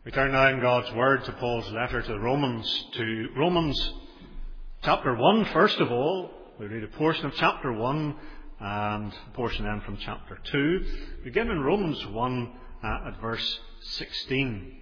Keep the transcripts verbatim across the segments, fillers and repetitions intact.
We turn now in God's Word to Paul's letter to the Romans, to Romans chapter one, first of all. We read a portion of chapter one and a portion then from chapter two. We begin in Romans one uh, at verse sixteen.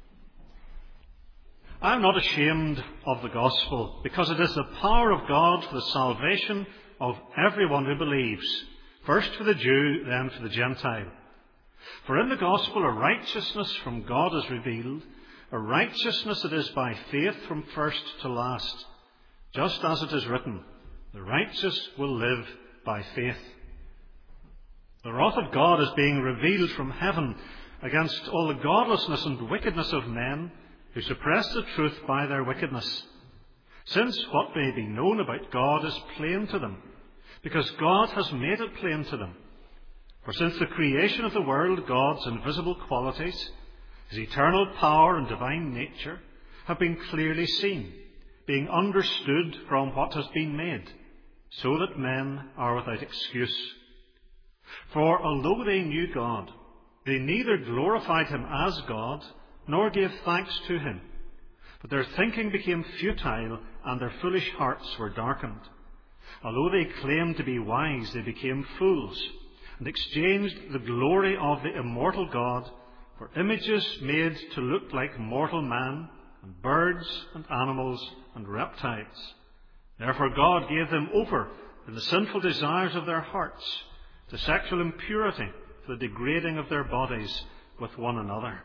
I am not ashamed of the gospel, because it is the power of God for the salvation of everyone who believes, first for the Jew, then for the Gentile. For in the gospel a righteousness from God is revealed, a righteousness that is by faith from first to last. Just as it is written, the righteous will live by faith. The wrath of God is being revealed from heaven against all the godlessness and wickedness of men who suppress the truth by their wickedness. Since what may be known about God is plain to them, because God has made it plain to them. For since the creation of the world, God's invisible qualities, His eternal power and divine nature, have been clearly seen, being understood from what has been made, so that men are without excuse. For although they knew God, they neither glorified Him as God, nor gave thanks to Him. But their thinking became futile, and their foolish hearts were darkened. Although they claimed to be wise, they became fools, and exchanged the glory of the immortal God for images made to look like mortal man, and birds, and animals, and reptiles. Therefore God gave them over in the sinful desires of their hearts to sexual impurity, to the degrading of their bodies with one another.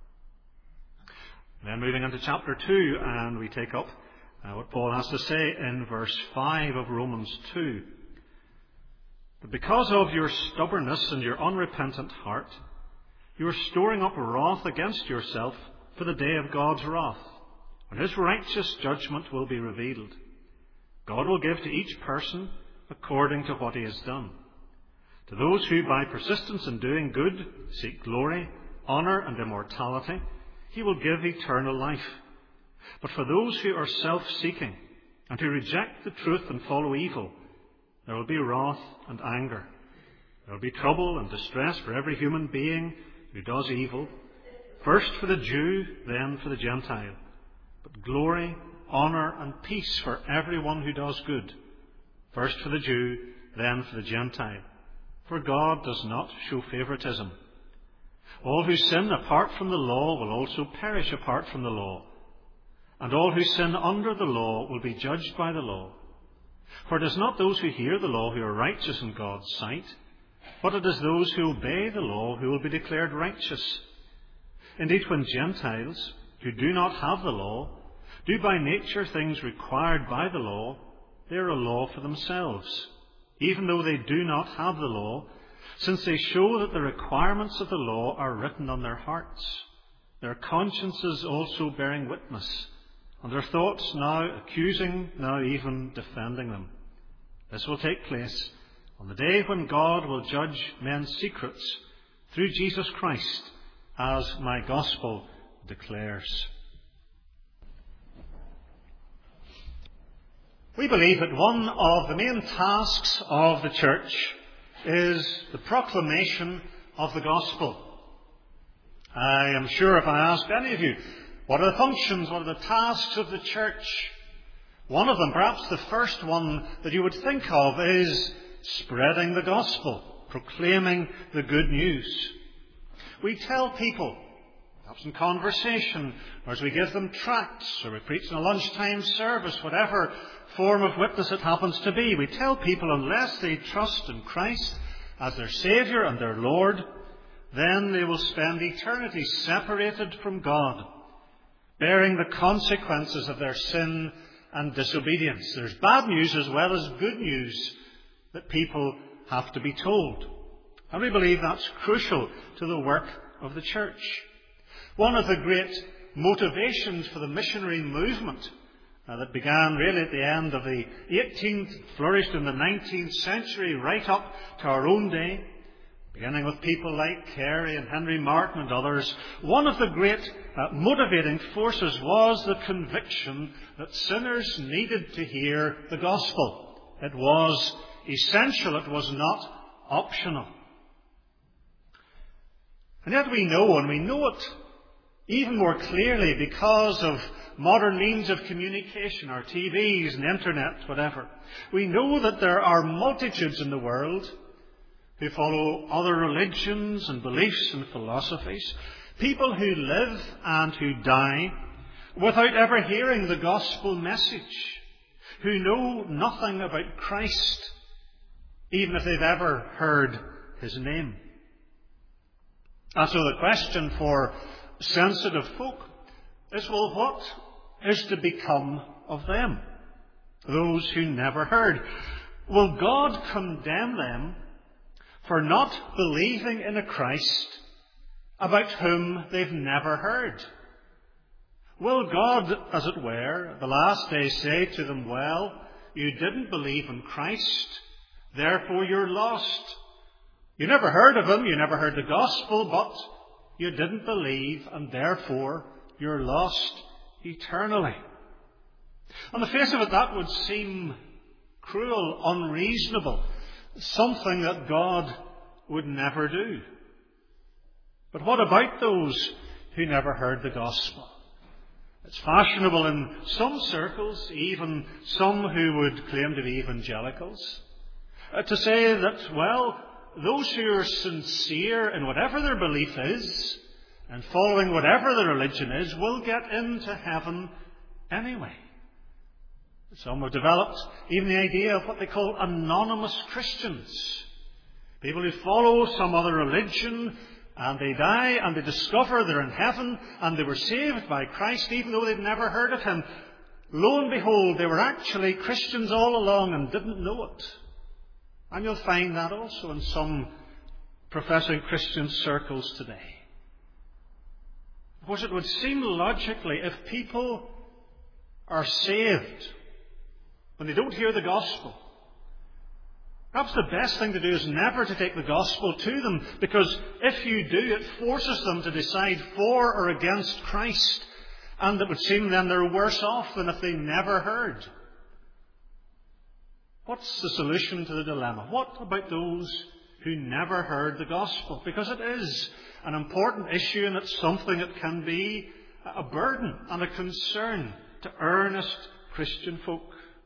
Then moving into chapter two, and we take up uh, what Paul has to say in verse five of Romans two. But because of your stubbornness and your unrepentant heart, you are storing up wrath against yourself for the day of God's wrath, when His righteous judgment will be revealed. God will give to each person according to what he has done. To those who by persistence in doing good seek glory, honour and immortality, He will give eternal life. But for those who are self-seeking and who reject the truth and follow evil, there will be wrath and anger. There will be trouble and distress for every human being who does evil, first for the Jew, then for the Gentile. But glory, honour and peace for everyone who does good, first for the Jew, then for the Gentile. For God does not show favouritism. All who sin apart from the law will also perish apart from the law, and all who sin under the law will be judged by the law. For it is not those who hear the law who are righteous in God's sight, but it is those who obey the law who will be declared righteous. Indeed, when Gentiles, who do not have the law, do by nature things required by the law, they are a law for themselves, even though they do not have the law, since they show that the requirements of the law are written on their hearts, their consciences also bearing witness, and their thoughts now accusing, now even defending them. This will take place on the day when God will judge men's secrets through Jesus Christ, as my gospel declares. We believe that one of the main tasks of the church is the proclamation of the gospel. I am sure if I ask any of you, what are the functions, what are the tasks of the church? One of them, perhaps the first one that you would think of, is spreading the gospel, proclaiming the good news. We tell people, perhaps in conversation, or as we give them tracts, or we preach in a lunchtime service, whatever form of witness it happens to be, we tell people unless they trust in Christ as their Saviour and their Lord, then they will spend eternity separated from God, bearing the consequences of their sin and disobedience. There's bad news as well as good news that people have to be told. And we believe that's crucial to the work of the church. One of the great motivations for the missionary movement uh, that began really at the end of the eighteenth, flourished in the nineteenth century, right up to our own day, beginning with people like Carey and Henry Martin and others, one of the great uh, motivating forces was the conviction that sinners needed to hear the gospel. It was essential, it was not optional. And yet we know, and we know it Even more clearly, because of modern means of communication, our T Vs and internet, whatever, we know that there are multitudes in the world who follow other religions and beliefs and philosophies, people who live and who die without ever hearing the gospel message, who know nothing about Christ, even if they've ever heard his name. And so the question for sensitive folk is, well, what is to become of them, those who never heard? Will God condemn them for not believing in a Christ about whom they've never heard? Will God, as it were, the last day say to them, well, you didn't believe in Christ, therefore you're lost. You never heard of him, you never heard the gospel, but you didn't believe, and therefore you're lost eternally. On the face of it, that would seem cruel, unreasonable, something that God would never do. But what about those who never heard the gospel? It's fashionable in some circles, even some who would claim to be evangelicals, uh, to say that, well, those who are sincere in whatever their belief is and following whatever their religion is will get into heaven anyway. Some have developed even the idea of what they call anonymous Christians. People who follow some other religion and they die and they discover they're in heaven and they were saved by Christ even though they'd never heard of him. Lo and behold, they were actually Christians all along and didn't know it. And you'll find that also in some professing Christian circles today. Of course, it would seem logically, if people are saved when they don't hear the gospel, perhaps the best thing to do is never to take the gospel to them, because if you do, it forces them to decide for or against Christ, and it would seem then they're worse off than if they never heard. What's the solution to the dilemma? What about those who never heard the gospel? Because it is an important issue, and it's something that can be a burden and a concern to earnest Christian folk.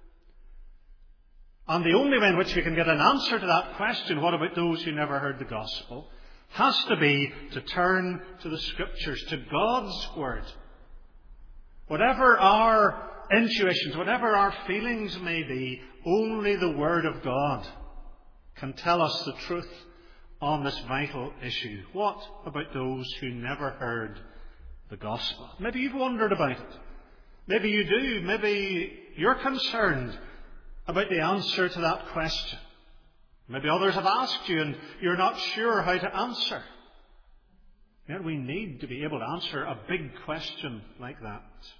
And the only way in which we can get an answer to that question, what about those who never heard the gospel, has to be to turn to the Scriptures, to God's Word. Whatever our intuitions, whatever our feelings may be, only the Word of God can tell us the truth on this vital issue. What about those who never heard the gospel? Maybe you've wondered about it. Maybe you do. Maybe you're concerned about the answer to that question. Maybe others have asked you and you're not sure how to answer. Yet we need to be able to answer a big question like that.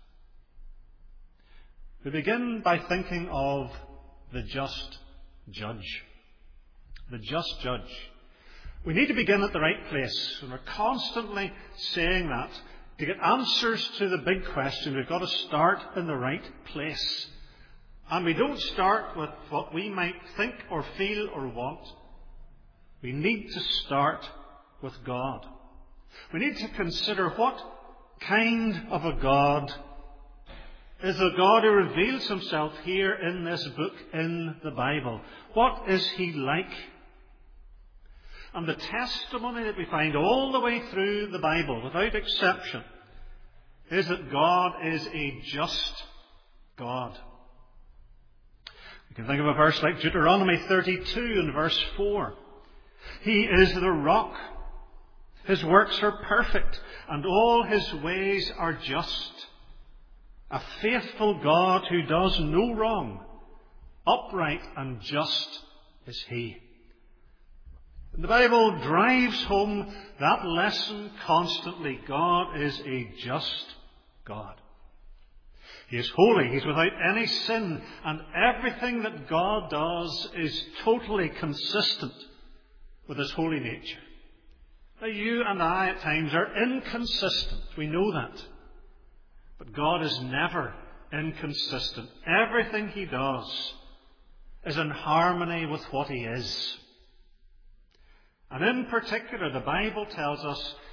We begin by thinking of the just judge. The just judge. We need to begin at the right place. And we're constantly saying that. To get answers to the big question, we've got to start in the right place. And we don't start with what we might think or feel or want. We need to start with God. We need to consider what kind of a God is the God who reveals himself here in this book, in the Bible. What is he like? And the testimony that we find all the way through the Bible, without exception, is that God is a just God. You can think of a verse like Deuteronomy thirty-two and verse four. He is the rock. His works are perfect, and all his ways are just. A faithful God who does no wrong. Upright and just is he. And the Bible drives home that lesson constantly. God is a just God. He is holy. He's without any sin. And everything that God does is totally consistent with his holy nature. Now, you and I at times are inconsistent. We know that. But God is never inconsistent. Everything he does is in harmony with what he is. And in particular, the Bible tells us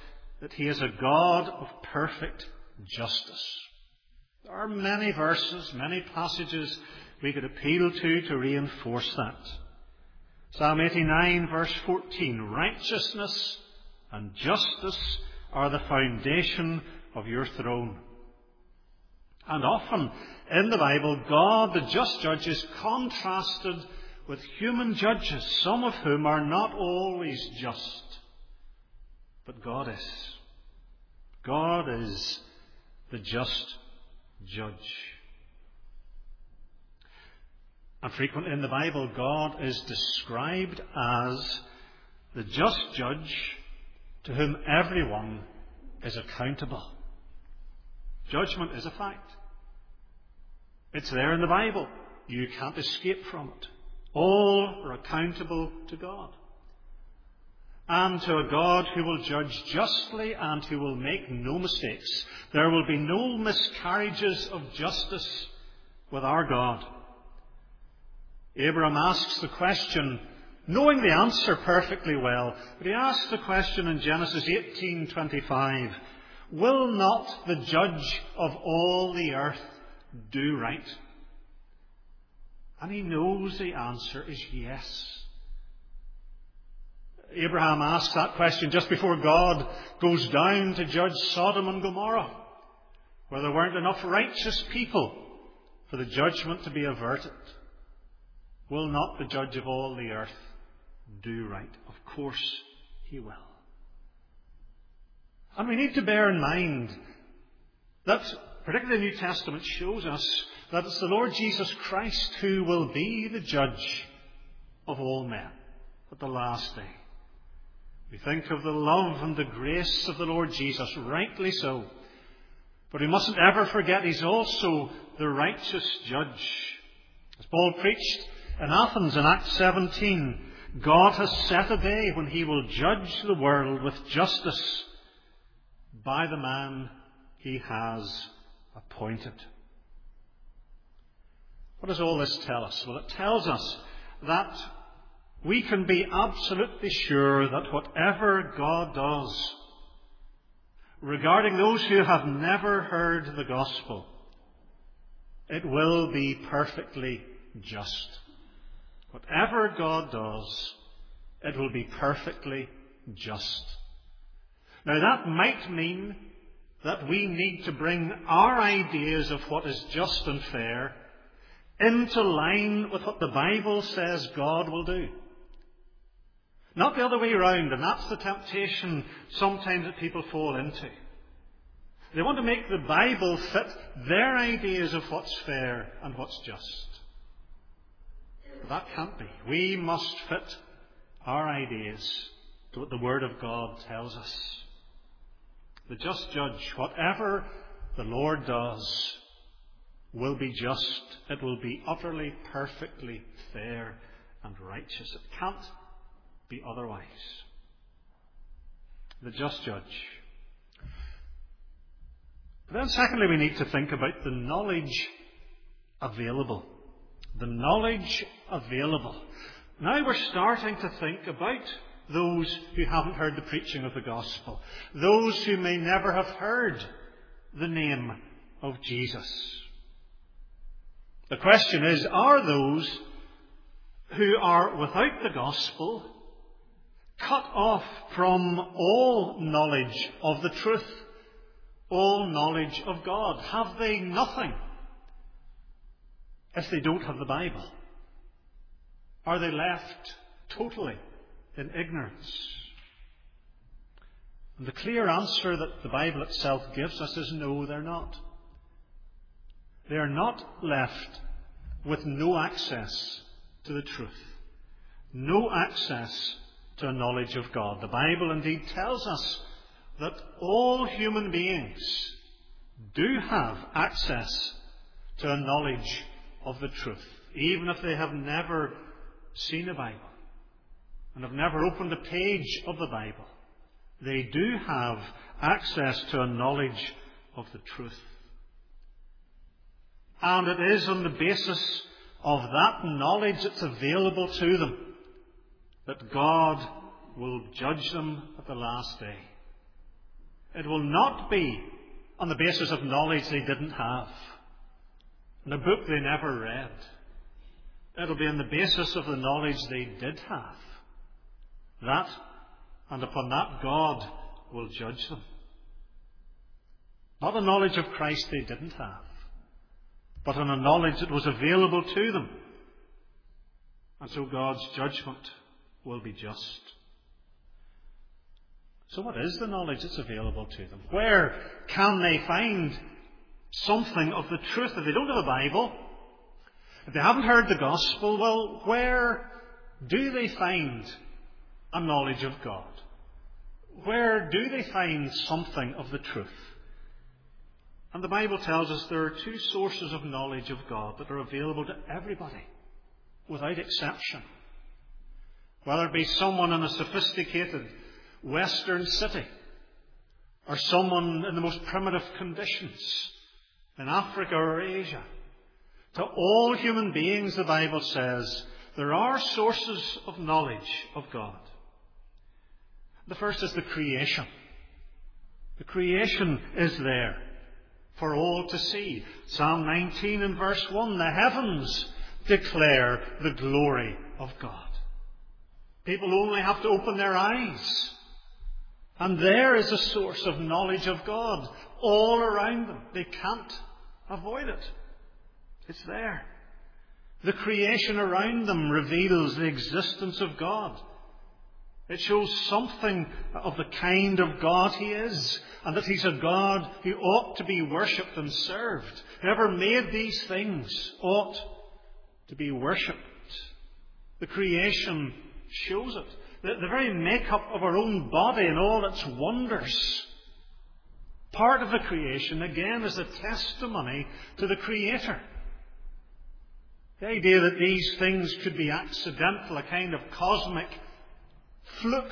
that he is a God of perfect justice. There are many verses, many passages we could appeal to to reinforce that. Psalm eighty-nine, verse fourteen, righteousness and justice are the foundation of your throne. And often in the Bible, God, the just judge, is contrasted with human judges, some of whom are not always just. But God is. God is the just judge. And frequently in the Bible, God is described as the just judge to whom everyone is accountable. Judgment is a fact. It's there in the Bible. You can't escape from it. All are accountable to God. And to a God who will judge justly and who will make no mistakes. There will be no miscarriages of justice with our God. Abraham asks the question, knowing the answer perfectly well, but he asks the question in Genesis eighteen twenty-five, will not the judge of all the earth do right? And he knows the answer is yes. Abraham asks that question just before God goes down to judge Sodom and Gomorrah, where there weren't enough righteous people for the judgment to be averted. Will not the judge of all the earth do right? Of course he will. And we need to bear in mind that, particularly the New Testament shows us that it's the Lord Jesus Christ who will be the judge of all men at the last day. We think of the love and the grace of the Lord Jesus, rightly so. But we mustn't ever forget he's also the righteous judge. As Paul preached in Athens in Acts seventeen, God has set a day when he will judge the world with justice by the man he has appointed. What does all this tell us? Well, it tells us that we can be absolutely sure that whatever God does regarding those who have never heard the gospel, it will be perfectly just. Whatever God does, it will be perfectly just. Now that might mean that we need to bring our ideas of what is just and fair into line with what the Bible says God will do. Not the other way around, and that's the temptation sometimes that people fall into. They want to make the Bible fit their ideas of what's fair and what's just. But that can't be. We must fit our ideas to what the Word of God tells us. The just judge, whatever the Lord does, will be just. It will be utterly, perfectly fair and righteous. It can't be otherwise. The just judge. But then secondly, we need to think about the knowledge available. The knowledge available. Now we're starting to think about those who haven't heard the preaching of the gospel. Those who may never have heard the name of Jesus. The question is, are those who are without the gospel cut off from all knowledge of the truth, all knowledge of God? Have they nothing if they don't have the Bible? Are they left totally in ignorance? And the clear answer that the Bible itself gives us is no, they're not. They are not left with no access to the truth, no access to a knowledge of God. The Bible indeed tells us that all human beings do have access to a knowledge of the truth, even if they have never seen a Bible and have never opened a page of the Bible. They do have access to a knowledge of the truth. And it is on the basis of that knowledge that's available to them that God will judge them at the last day. It will not be on the basis of knowledge they didn't have, in a book they never read. It'll be on the basis of the knowledge they did have. That, and upon that, God will judge them. Not a knowledge of Christ they didn't have, but on a knowledge that was available to them. And so God's judgment will be just. So what is the knowledge that's available to them? Where can they find something of the truth? If they don't have a Bible, if they haven't heard the gospel, well, where do they find a knowledge of God? Where do they find something of the truth? And the Bible tells us there are two sources of knowledge of God that are available to everybody, without exception. Whether it be someone in a sophisticated Western city, or someone in the most primitive conditions in Africa or Asia. To all human beings, the Bible says, there are sources of knowledge of God. The first is the creation. The creation is there for all to see. Psalm nineteen and verse one, the heavens declare the glory of God. People only have to open their eyes, and there is a source of knowledge of God all around them. They can't avoid it. It's there. The creation around them reveals the existence of God. It shows something of the kind of God He is, and that He's a God who ought to be worshipped and served. Whoever made these things ought to be worshipped. The creation shows it. The, the very make-up of our own body and all its wonders. Part of the creation, again, is a testimony to the Creator. The idea that these things could be accidental, a kind of cosmic fluke,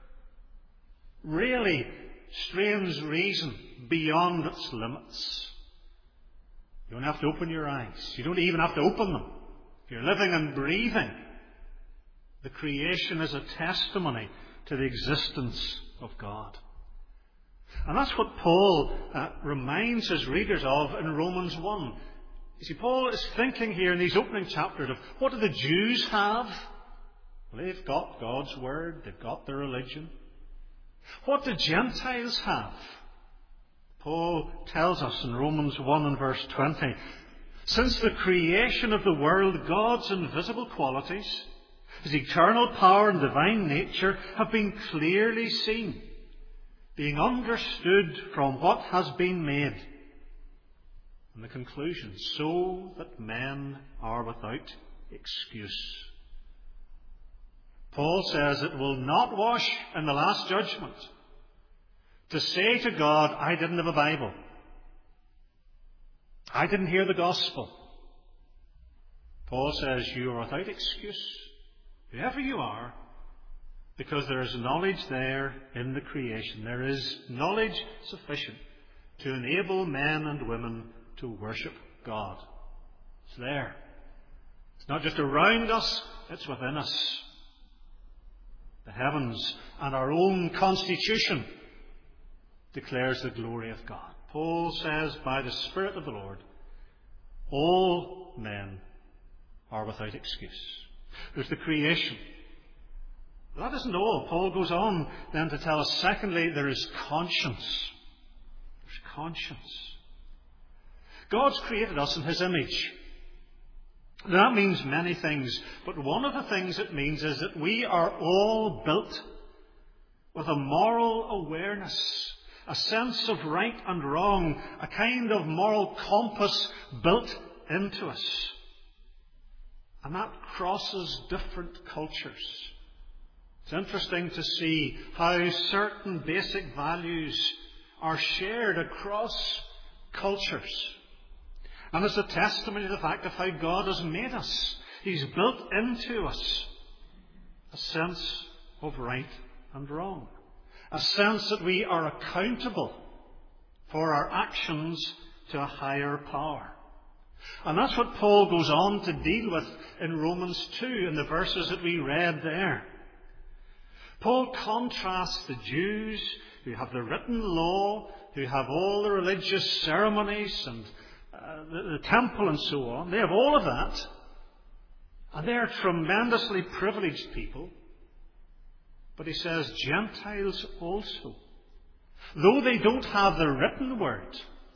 really strains reason beyond its limits. You don't have to open your eyes. You don't even have to open them. If you're living and breathing, the creation is a testimony to the existence of God. And that's what Paul uh, reminds his readers of in Romans one. You see, Paul is thinking here in these opening chapters of what do the Jews have? Well, they've got God's Word. They've got their religion. What do Gentiles have? Paul tells us in Romans one and verse twenty, since the creation of the world, God's invisible qualities, His eternal power and divine nature have been clearly seen, being understood from what has been made. And the conclusion, so that men are without excuse. Paul says it will not wash in the last judgment to say to God, I didn't have a Bible. I didn't hear the gospel. Paul says you are without excuse, whoever you are, because there is knowledge there in the creation. There is knowledge sufficient to enable men and women to worship God. It's there. It's not just around us, it's within us. The heavens and our own constitution declares the glory of God. Paul says, by the Spirit of the Lord, all men are without excuse. There's the creation. That isn't all. Paul goes on then to tell us, secondly, there is conscience. There's conscience. God's created us in His image. That means many things, but one of the things it means is that we are all built with a moral awareness, a sense of right and wrong, a kind of moral compass built into us. And that crosses different cultures. It's interesting to see how certain basic values are shared across cultures. And it's a testimony to the fact of how God has made us. He's built into us a sense of right and wrong. A sense that we are accountable for our actions to a higher power. And that's what Paul goes on to deal with in Romans two, in the verses that we read there. Paul contrasts the Jews who have the written law, who have all the religious ceremonies and uh, the, the temple and so on. They have all of that. And they are tremendously privileged people. But he says Gentiles also. Though they don't have the written word,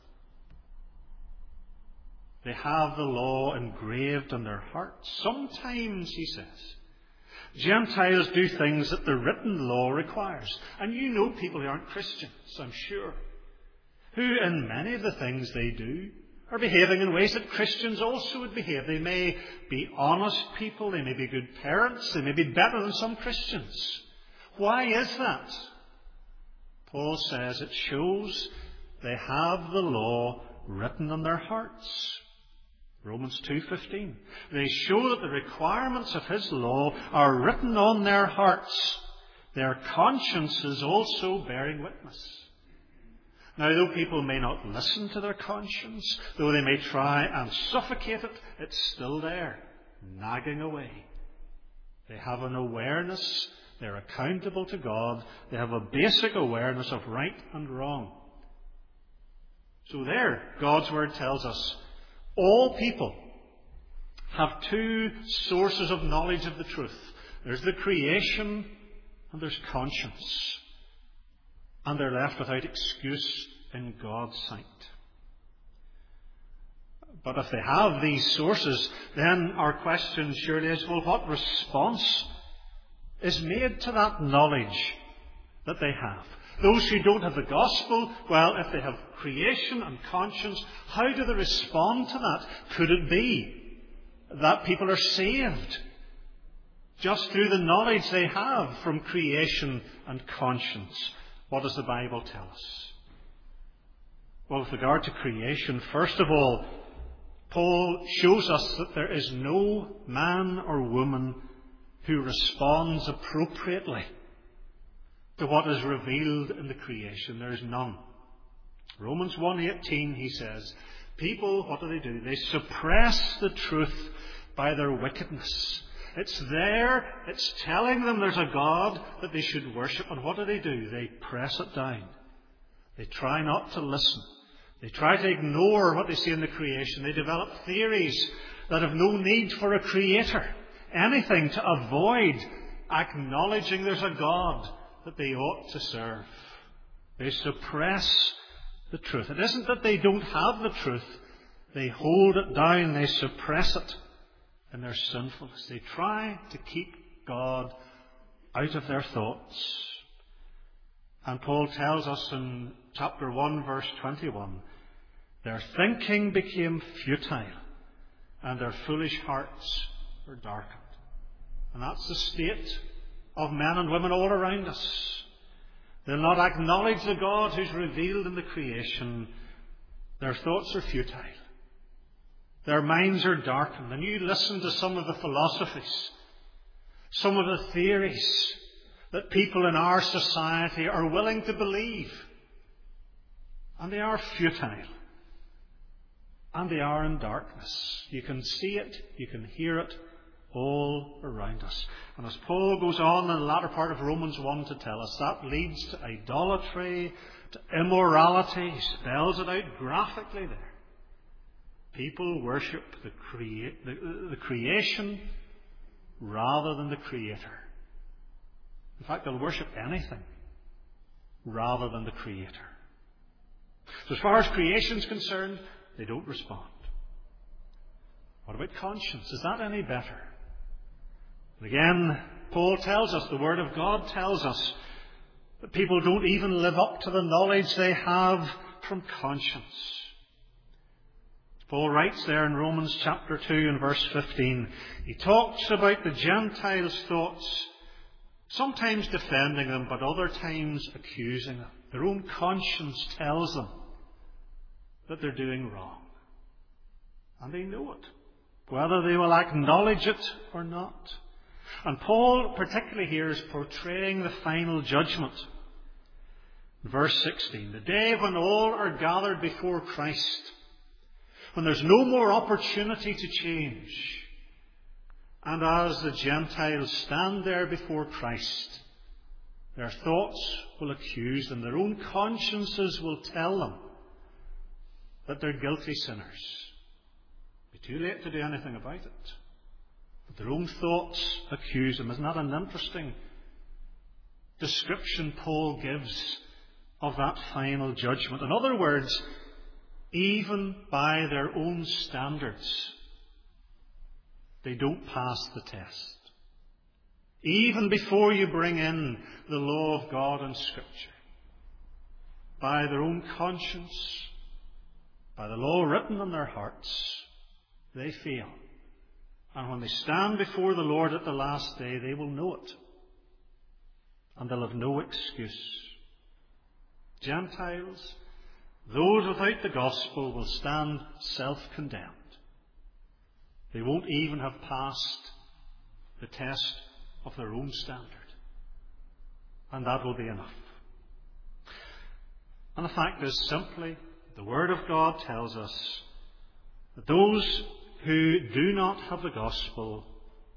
they have the law engraved in their hearts. Sometimes, he says, Gentiles do things that the written law requires. And you know people who aren't Christians, I'm sure, who in many of the things they do are behaving in ways that Christians also would behave. They may be honest people, they may be good parents, they may be better than some Christians. Why is that? Paul says it shows they have the law written in their hearts. Romans two fifteen. They show that the requirements of his law are written on their hearts, their consciences also bearing witness. Now, though people may not listen to their conscience, though they may try and suffocate it, it's still there, nagging away. They have an awareness, they're accountable to God, they have a basic awareness of right and wrong. So there, God's Word tells us, all people have two sources of knowledge of the truth. There's the creation and there's conscience. And they're left without excuse in God's sight. But if they have these sources, then our question surely is, well, what response is made to that knowledge that they have? Those who don't have the gospel, well, if they have creation and conscience, how do they respond to that? Could it be that people are saved just through the knowledge they have from creation and conscience? What does the Bible tell us? Well, with regard to creation, first of all, Paul shows us that there is no man or woman who responds appropriately to what is revealed in the creation. There is none. Romans one eighteen, he says, people, what do they do? They suppress the truth by their wickedness. It's there, it's telling them there's a God that they should worship. And what do they do? They press it down. They try not to listen. They try to ignore what they see in the creation. They develop theories that have no need for a creator. Anything to avoid acknowledging there's a God that they ought to serve. They suppress the truth. It isn't that they don't have the truth. They hold it down. They suppress it in their sinfulness. They try to keep God out of their thoughts. And Paul tells us in chapter one, verse twenty-one, their thinking became futile and their foolish hearts were darkened. And that's the state of men and women all around us. They'll not acknowledge the God who's revealed in the creation. Their thoughts are futile. Their minds are darkened. And you listen to some of the philosophies, some of the theories that people in our society are willing to believe. And they are futile. And they are in darkness. You can see it, you can hear it all around us. And as Paul goes on in the latter part of Romans one to tell us, that leads to idolatry, to immorality. He spells it out graphically there. People worship the, crea- the, the creation rather than the Creator. In fact, they'll worship anything rather than the Creator. So as far as creation is concerned, they don't respond. What about conscience? Is that any better? And again, Paul tells us, the Word of God tells us, that people don't even live up to the knowledge they have from conscience. Paul writes there in Romans chapter two and verse fifteen, he talks about the Gentiles' thoughts, sometimes defending them, but other times accusing them. Their own conscience tells them that they're doing wrong. And they know it, whether they will acknowledge it or not. And Paul, particularly here, is portraying the final judgment. Verse sixteen, the day when all are gathered before Christ, when there's no more opportunity to change. And as the Gentiles stand there before Christ, Their thoughts will accuse them. Their own consciences will tell them that they're guilty sinners. It'll be too late to do anything about it. But their own thoughts accuse them. Isn't that an interesting description Paul gives of that final judgment? In other words, even by their own standards, they don't pass the test. Even before you bring in the law of God and Scripture, by their own conscience, by the law written on their hearts, they fail. And when they stand before the Lord at the last day, they will know it. And they'll have no excuse. Gentiles, those without the gospel, will stand self-condemned. They won't even have passed the test of their own standard. And that will be enough. And the fact is simply, the Word of God tells us that those who do not have the gospel,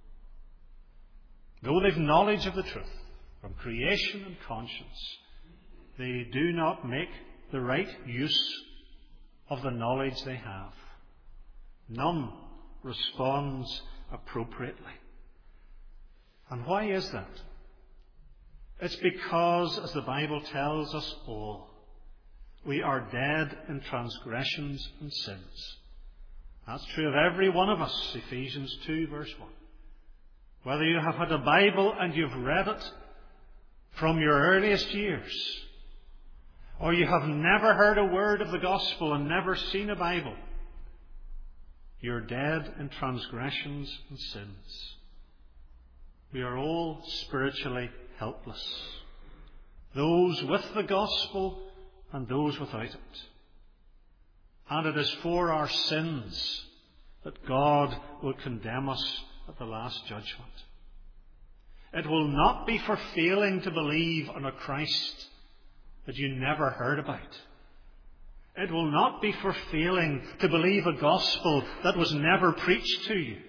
though they've knowledge of the truth from creation and conscience, they do not make the right use of the knowledge they have. None responds appropriately. And why is that? It's because, as the Bible tells us all, we are dead in transgressions and sins. That's true of every one of us, Ephesians two, verse one. Whether you have had a Bible and you've read it from your earliest years, or you have never heard a word of the gospel and never seen a Bible, you're dead in transgressions and sins. We are all spiritually helpless. Those with the gospel and those without it. And it is for our sins that God will condemn us at the last judgment. It will not be for failing to believe on a Christ that you never heard about. It will not be for failing to believe a gospel that was never preached to you.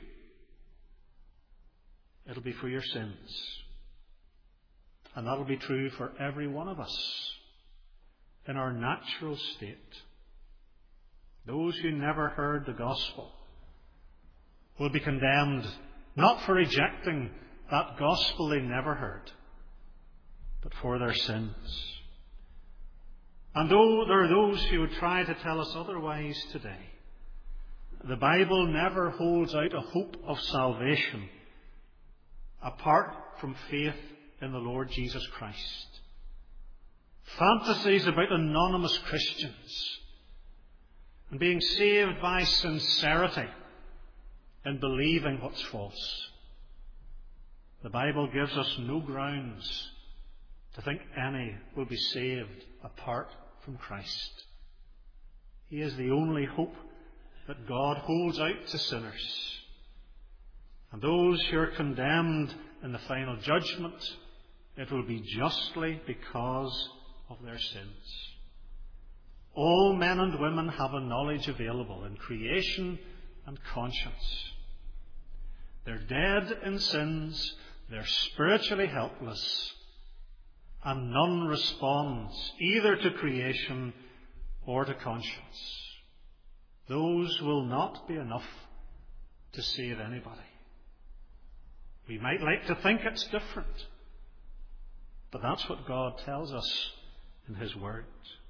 It'll be for your sins. And that'll be true for every one of us in our natural state. Those who never heard the gospel will be condemned not for rejecting that gospel they never heard, but for their sins. And though there are those who would try to tell us otherwise today, the Bible never holds out a hope of salvation apart from faith in the Lord Jesus Christ. Fantasies about anonymous Christians and being saved by sincerity in believing what's false. The Bible gives us no grounds to think any will be saved apart from Christ. He is the only hope that God holds out to sinners. And those who are condemned in the final judgment, it will be justly because of their sins. All men and women have a knowledge available in creation and conscience. They're dead in sins, they're spiritually helpless, and none responds either to creation or to conscience. Those will not be enough to save anybody. We might like to think it's different, but that's what God tells us in His Word.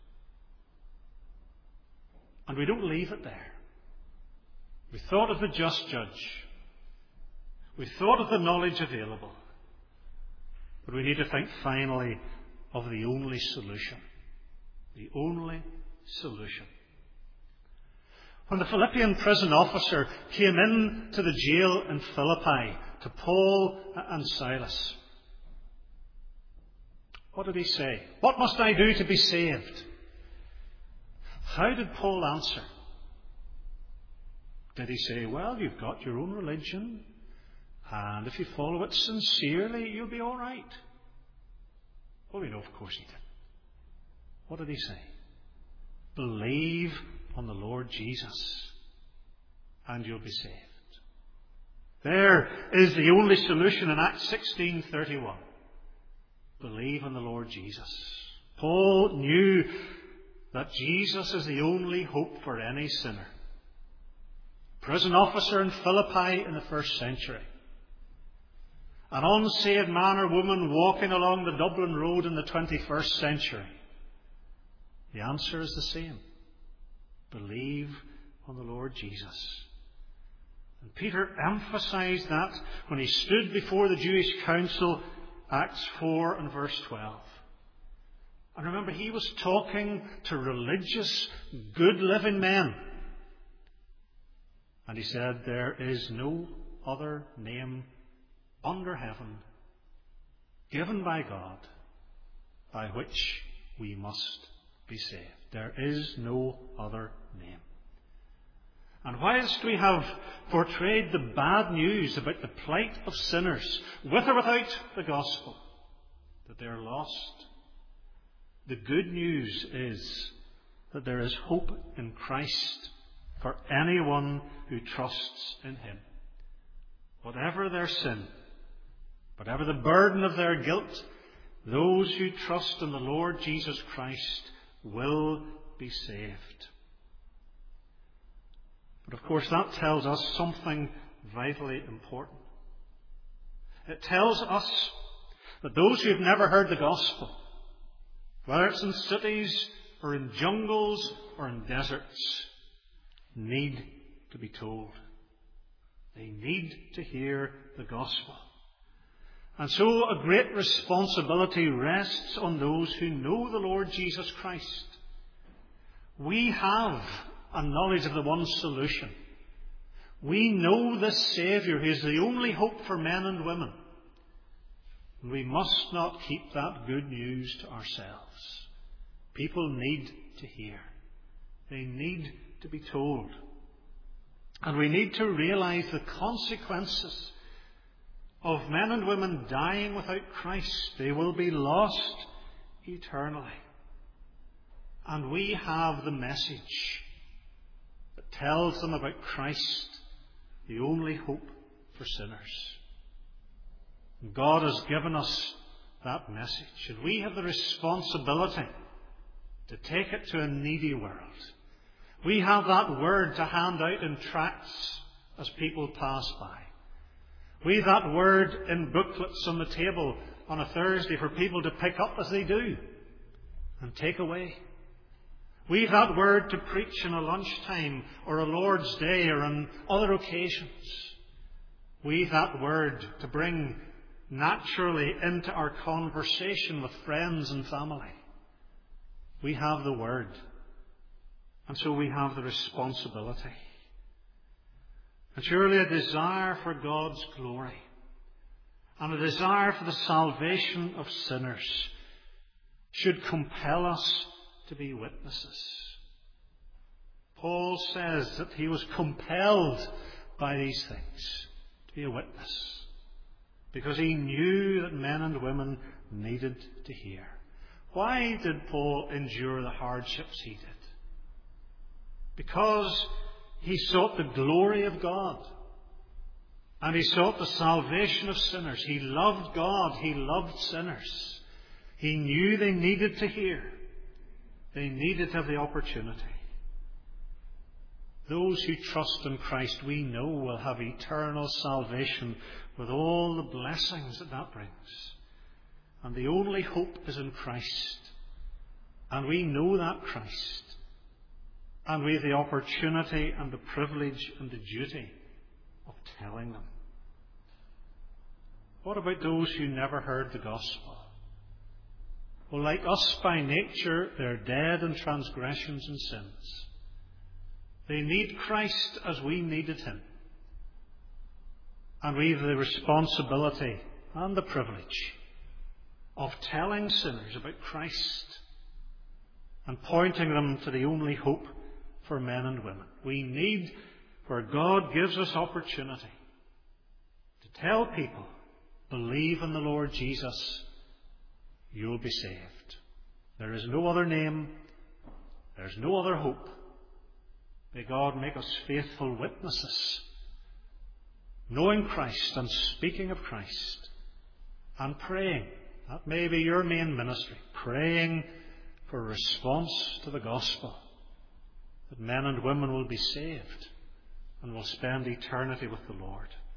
And we don't leave it there. We thought of the just judge. We thought of the knowledge available. But we need to think finally of the only solution. The only solution. When the Philippian prison officer came in to the jail in Philippi to Paul and Silas, what did he say? What must I do to be saved? How did Paul answer? Did he say, well, you've got your own religion, and if you follow it sincerely, you'll be all right? Well, we know, of course he didn't. What did he say? Believe on the Lord Jesus, and you'll be saved. There is the only solution in Acts sixteen thirty-one. believe in the Lord Jesus. Paul knew that Jesus is the only hope for any sinner. Prison officer in Philippi in the first century. An unsaved man or woman walking along the Dublin Road in the twenty-first century. The answer is the same. Believe on the Lord Jesus. And Peter emphasized that when he stood before the Jewish council, Acts four and verse twelve. And remember, he was talking to religious, good-living men. And he said, there is no other name under heaven given by God by which we must be saved. There is no other name. And whilst we have portrayed the bad news about the plight of sinners, with or without the gospel, that they are lost, the good news is that there is hope in Christ for anyone who trusts in Him. Whatever their sin, whatever the burden of their guilt, those who trust in the Lord Jesus Christ will be saved. But of course that tells us something vitally important. It tells us that those who have never heard the gospel, whether it's in cities or in jungles or in deserts, need to be told. They need to hear the gospel. And so a great responsibility rests on those who know the Lord Jesus Christ. We have a knowledge of the one solution. We know this Saviour who is the only hope for men and women. And we must not keep that good news to ourselves. People need to hear. They need to be told. And we need to realize the consequences of men and women dying without Christ. They will be lost eternally. And we have the message that tells them about Christ, the only hope for sinners. God has given us that message, and we have the responsibility to take it to a needy world. We have that word to hand out in tracts as people pass by. We have that word in booklets on the table on a Thursday for people to pick up as they do and take away. We have that word to preach in a lunchtime or a Lord's Day or on other occasions. We have that word to bring naturally into our conversation with friends and family. We have the word. And so we have the responsibility. And surely a desire for God's glory and a desire for the salvation of sinners should compel us to be witnesses. Paul says that he was compelled by these things to be a witness because he knew that men and women needed to hear. Why did Paul endure the hardships he did? Because he sought the glory of God. And he sought the salvation of sinners. He loved God. He loved sinners. He knew they needed to hear. They needed to have the opportunity. Those who trust in Christ, we know, will have eternal salvation with all the blessings that that brings. And the only hope is in Christ. And we know that Christ. And we have the opportunity and the privilege and the duty of telling them. What about those who never heard the gospel? Well, like us by nature, they're dead in transgressions and sins. They need Christ as we needed Him. And we have the responsibility and the privilege of telling sinners about Christ and pointing them to the only hope for men and women. We need, where God gives us opportunity, to tell people, believe in the Lord Jesus, you'll be saved. There is no other name, there's no other hope. May God make us faithful witnesses, knowing Christ and speaking of Christ, and praying That may be your main ministry, praying for a response to the gospel, that men and women will be saved and will spend eternity with the Lord.